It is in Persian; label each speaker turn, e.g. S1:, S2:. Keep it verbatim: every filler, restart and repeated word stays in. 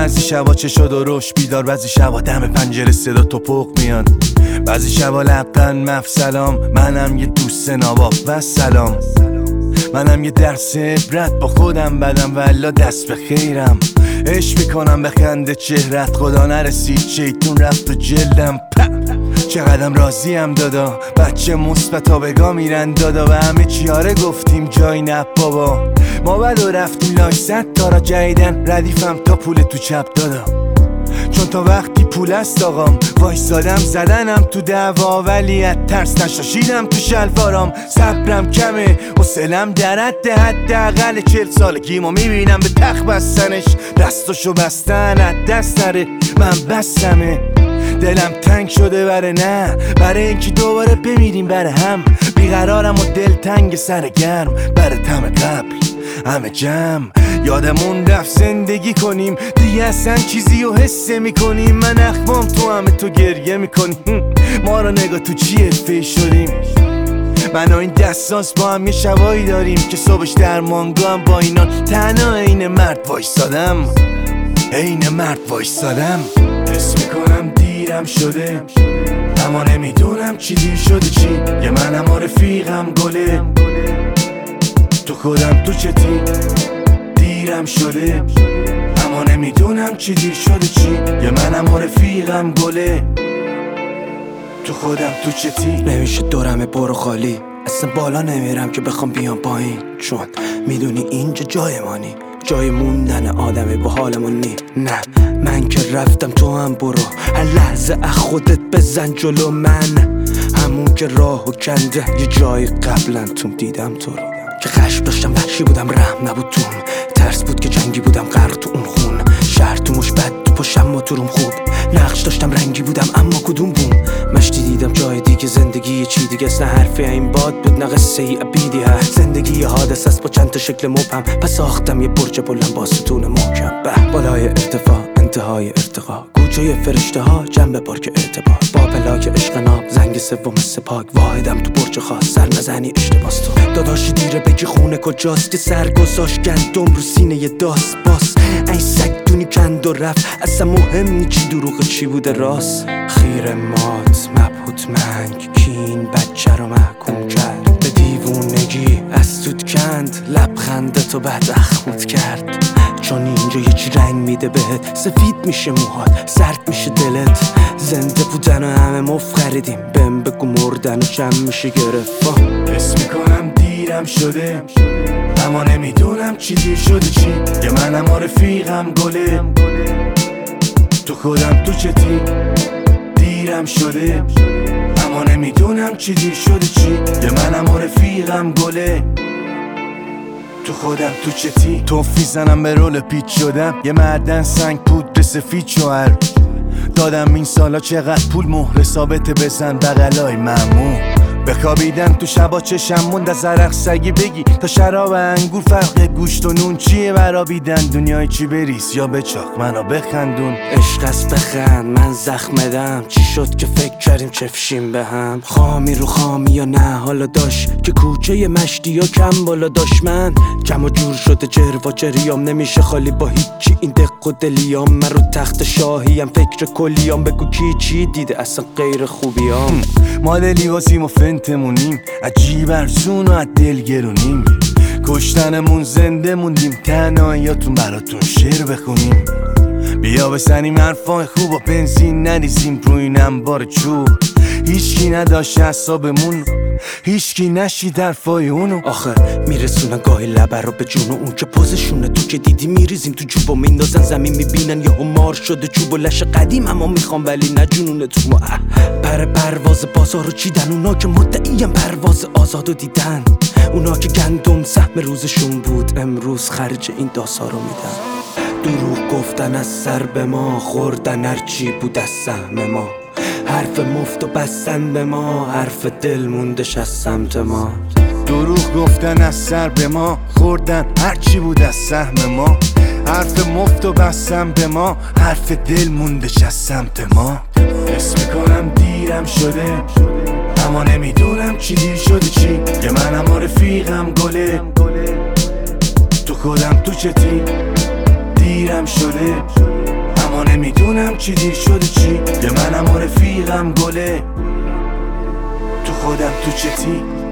S1: بعضی شبا چه شد و روش بیدار، بعضی شبا دم پنجره صدا توپق میاد، بعضی شبا لبخند مف سلام. منم یه دوست نواب و سلام، منم یه درس عبرت با خودم بدم والا دست به خیرم. عشق میکنم به خنده چهرت، خدا نرسید شیطون رفت و جلدم. چقدرم راضیم دادا، بچه مثبتا بگا میرن دادا، و همه چیاره گفتیم جای نه بابا. ما بد و رفتیم لاش زد تارا جدیدن، ردیفم تا پول تو چپ دادا، چون تا وقتی پول است آقام. وایسادم زدنم تو دعوا ولی از ترس نشاشیدم تو شلوارام. صبرم کمه حوصله‌ام در حد حداقل چهل سالگیمو میبینم به تخت بستنش، دستاشو بستن از دست نره. من بستمه دلم تنگ شده بره نه، برای اینکه دوباره بمیریم بره هم. بیقرارم و دل تنگ سر گرم، بره تم قبل همه جمع. یادمون رفت زندگی کنیم دیگه اصلا چیزی رو حس میکنیم. من اخمام تو همه تو گریه میکنیم، ما رو نگاه تو چیه فیش شدیم. من و این دستانس با هم یه شبایی داریم که صبحش در مانگو هم با اینا تنها عین مرد وایسادم، عین مرد وایسادم. حس میکنم دیرم شده اما نمیدونم چی دیر شده چی. یه منم و رفیقم گله تو خودم تو چتی. دیرم شده اما نمیدونم چی دیر شده چی. یه منم و رفیقم گله تو خودم تو چتی.
S2: نمیشه دورم برو خالی، اصلا بالا نمیرم که بخوام بیام پایین، چون میدونی اینجا جای مانی، جای موندن آدمی با حالمون نی. نه من که رفتم تو هم برو، هر لحظه از خودت بزن جلو. من همون که راهو کنده یه جای قبلا توم دیدم تو رو، که خشم داشتم وحشی بودم رحم نبود توم، ترس بود که جنگی بودم غرق تو اون خون. شهر تو مش بد تو پشم ما تو روم خوب، نقش داشتم رنگی بودم اما کدوم بوم. مشتی دیدم جای دیگه، زندگی چی دیگه است، نه حرفی این باد بود نه قصه ای ابیدی هست. زندگی یه حادث است با چند تا شکل مبهم، پس ساختم یه برج بلند با ستون محکم. به بالای ارتفاع انتهای ارتقا، گوچه فرشته ها جنب پارک اعتبار، با پلاک عشق ناب زنگ سوم سپاک. واحدم تو برج خاص سر نزنی اشتباس تو داداشی دیره بگی خونه کجاست، که سر گذاشت گندم رو سینه یه داست باس. این سگ دونی کند و رفت، اصلا مهم نی چی دروغ چی بوده راست. خیر مات مبهوت منگ کین بچه رو محکوم کرد به دیوونگی، از توت کند لبخنده تو بعد اخمود کرد. چون اینجا یه چی رنگ میده بهت، سفید میشه موهات سرد میشه دلت. زنده بودن و همه مف خریدیم، بهم بگو مردن و جمع میشه گرفت.
S1: حس میکنم دیرم شده اما نمیدونم چی دیر شده چی. یه منم و رفیقم گله تو خودم تو چتی. دیرم شده اما نمیدونم چی دیر شده چی. یه منم و رفیقم گله تو خودم تو چتی. توفی زنم به رول پیچ شدم، یه معدن سنگ پودر سفید شوهر دادم. این سالا چقدر پول مهر ثابت بزن بغلای ممنون. بخوابیدم تو شبا چشم موند از عرق سگی بگی تا شراب انگور فرق گوشت و نون چیه برابیدن. دنیای چی بریز یا بچاق منو بخندون.
S2: عشق است بخند من زخمدم، چی شد که فکر کردیم چفشیم به هم. خامی رو خامی یا نه حالا داشت که کوچه مشتی یا کم بالا داشت. من کم و جور شده جر و جریام، نمیشه خالی با هیچی این دق و دلیام. من رو تخت شاهیم فکر کلیام، بگو کی چی دیده اصلا غیر خوبیام.
S1: مال لیواسیم و فنتمونیم، عجیب ارزون و از دل گرونیم. کشتنمون زنده موندیم، تنهاییاتون براتون شعر بخونیم. بیا بسنیم حرفای خوب و بنزین نریزیم روی این انبار چوب. هیچکی نداشت حسابمون، هیچکی نشید حرفای اونو.
S2: آخه میرسونن گاهی لبر رو به جون، اون که پوزشونه تو که دیدی میریزیم تو جوب و میندازن زمین. میبینن یه همار شده چوب و لش قدیم، اما میخوام ولی نه جنونه تو ما. پر پرواز بازار رو چیدن، اونا که مدعیم پرواز آزادو دیدن. اونا که گندم سهم روزشون بود، امروز خرج این داسا رو میدن. دروغ گفتن از سر به ما، خوردن هرچی بود از سهم ما. حرف مفت و بستن به ما، حرف دل موندش از سمت ما.
S1: دروغ گفتن از سر به ما، خوردن هرچی بود از سهم ما. حرف مفت و بستن به ما، حرف دل موندش از سمت ما. حس میکنم دیرم شده اما نمیدونم چی دیر شده چی. یه منم و رفیقم گله تو خودم تو چتی. دیرم شده اما نمیدونم چی دیر شده چی. یه منم و رفیقم گله تو خودم تو چتی.